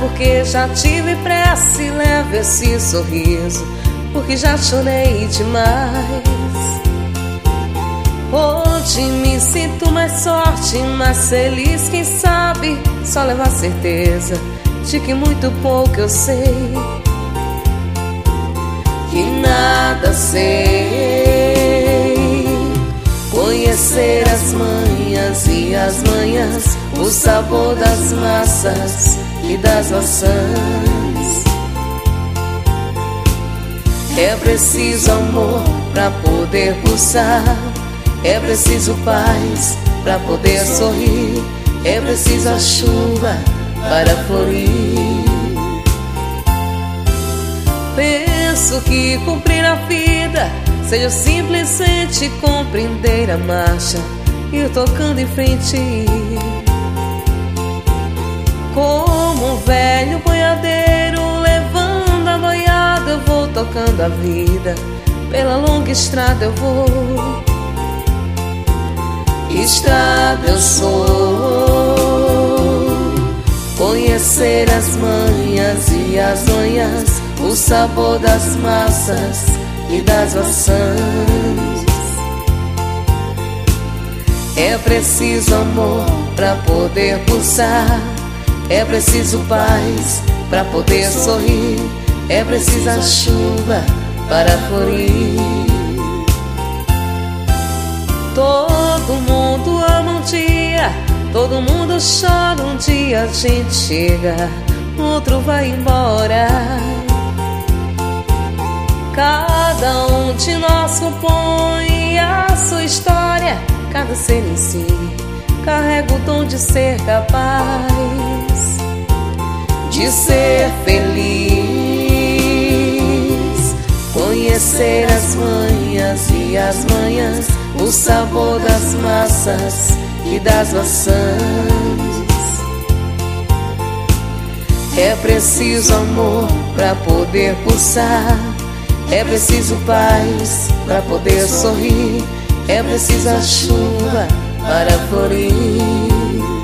porque já tive pressa, e levo esse sorriso porque já chorei demais. Hoje me sinto mais forte, mais feliz. Quem sabe só levar certeza de que muito pouco eu sei, que nada sei. Conhecer as manhas e as manhãs, o sabor das massas e das maçãs. É preciso amor pra poder pulsar, é preciso paz pra poder sorrir, é preciso a chuva para florir. Penso que cumprir a vida seja simplesmente compreender a marcha e ir tocando em frente. Como um velho boiadeiro levando a boiada, eu vou tocando a vida, pela longa estrada eu vou. Estrada eu sou, conhecer as manhas e as manhãs, o sabor das massas e das maçãs. É preciso amor pra poder pulsar, é preciso paz pra poder sorrir, é preciso a chuva para florir. Todo mundo ama um dia, todo mundo chora um dia. A gente chega, outro vai embora. Cada um de nós compõe a sua história, cada ser em si carrega o dom de ser capaz de ser feliz. Conhecer as manhas e as manhãs, o sabor das massas e das maçãs. É preciso amor pra poder pulsar, é preciso paz pra poder sorrir, é preciso a chuva para florir.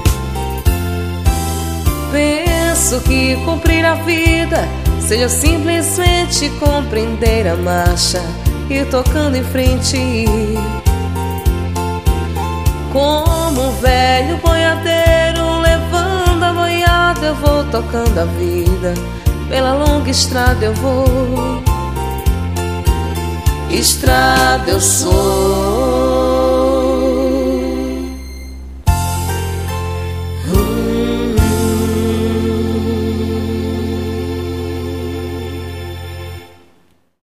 Penso que cumprir a vida seja simplesmente compreender a marcha e ir tocando em frente. Como um velho boiadeiro levando a boiada, eu vou tocando a vida, pela longa estrada eu vou. Estrada eu sou.